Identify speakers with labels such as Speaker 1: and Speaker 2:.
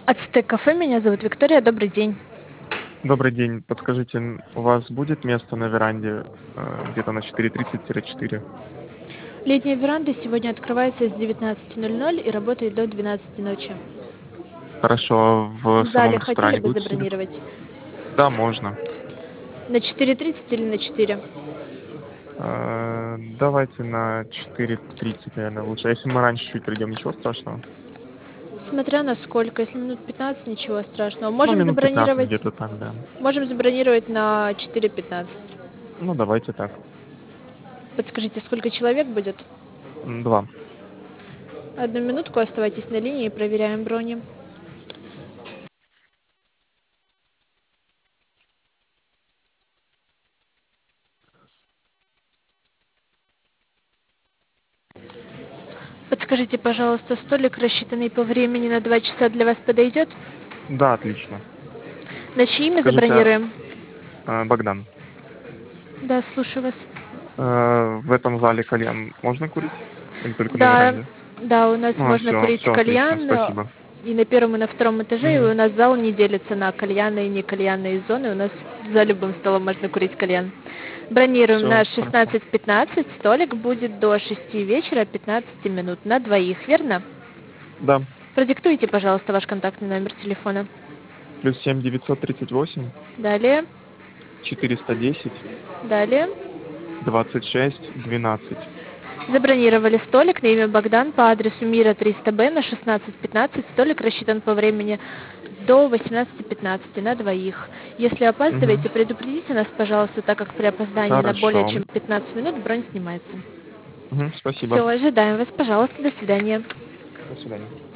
Speaker 1: Ацтек кафе, меня зовут Виктория, добрый день.
Speaker 2: Добрый день. Подскажите, у вас будет место на веранде где-то на 4:30-4?
Speaker 1: Летняя веранда сегодня открывается с 19:00 и работает до 12 ночи.
Speaker 2: Хорошо, а
Speaker 1: В
Speaker 2: в
Speaker 1: зале
Speaker 2: самом
Speaker 1: хотели
Speaker 2: ресторане
Speaker 1: бы
Speaker 2: будет свет?
Speaker 1: забронировать?
Speaker 2: Да, можно.
Speaker 1: На 4:30 или на 4?
Speaker 2: Давайте на 4:30, наверное, лучше. А если мы раньше чуть придем, ничего страшного?
Speaker 1: Смотря на сколько, если минут 15, ничего страшного.
Speaker 2: Ну, минут 15 где-то так, да.
Speaker 1: Можем забронировать на 4:15.
Speaker 2: Ну, давайте так.
Speaker 1: Подскажите, сколько человек будет?
Speaker 2: 2.
Speaker 1: Одну минутку, оставайтесь на линии, проверяем брони. Подскажите, пожалуйста, столик, рассчитанный по времени на 2 часа, для вас подойдет?
Speaker 2: Да, отлично.
Speaker 1: На чье имя
Speaker 2: Скажите,
Speaker 1: забронируем?
Speaker 2: Богдан,
Speaker 1: Да, слушаю вас.
Speaker 2: в этом зале кальян можно курить? Или только на
Speaker 1: Да,
Speaker 2: веранде?
Speaker 1: да, у нас можно
Speaker 2: Все,
Speaker 1: курить
Speaker 2: все отлично,
Speaker 1: кальян,
Speaker 2: спасибо.
Speaker 1: и на первом, и на втором этаже, и
Speaker 2: Мгм.
Speaker 1: у нас зал не делится на кальянные и не кальянные зоны, у нас за любым столом можно курить кальян. Бронируем на
Speaker 2: Все, хорошо.
Speaker 1: 16:15, столик будет до 6 вечера, 15 минут, на двоих, верно?
Speaker 2: Да.
Speaker 1: Продиктуйте, пожалуйста, ваш контактный номер телефона.
Speaker 2: +7 938
Speaker 1: Далее,
Speaker 2: 410
Speaker 1: далее.
Speaker 2: 26 12.
Speaker 1: Забронировали столик на имя Богдан по адресу Мира 300Б на 16:15. Столик рассчитан по времени до 18:15 на двоих. Если
Speaker 2: Мгм.
Speaker 1: опаздываете, предупредите нас, пожалуйста, так как при опоздании на более
Speaker 2: Хорошо.
Speaker 1: чем 15 минут бронь снимается.
Speaker 2: Мгм. Спасибо.
Speaker 1: Все, ожидаем вас, пожалуйста, до свидания.
Speaker 2: До свидания.